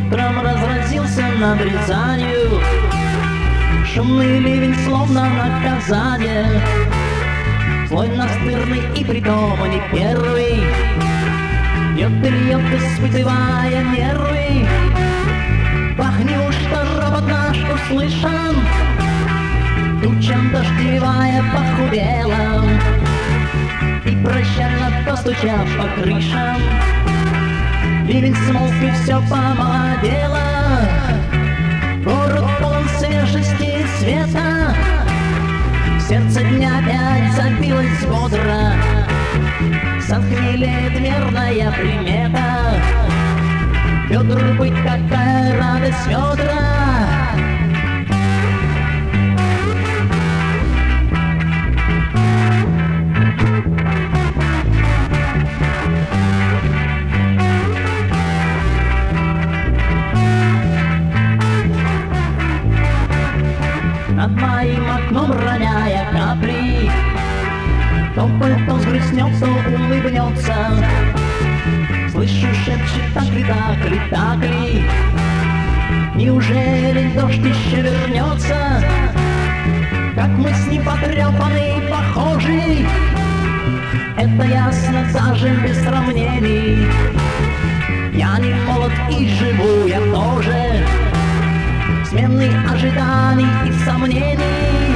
Утром разразился над Рязанью шумный ливень, словно наказание. Злой, настырный и притом не первый, бьет и льет, испытывая нервы. Ах, неужто робот наш услышан? Тучам дождевая похудела, и прощально постучав по крышам, ливень смолк и все помолодело. Город полон свежести и света, сердце дня опять забилось бодро. Сохмелеет верная примета, Федор быть, какая радость Федора. Над моим окном роняя капли, то пыльто взгрустнет, то улыбнется. Слышу, шепчет, так ли, неужели дождь еще вернется? Как мы с ним потрепаны и похожи, это ясно даже без сравнений. Я не молод и живу я тоже, смены ожиданий и сомнений.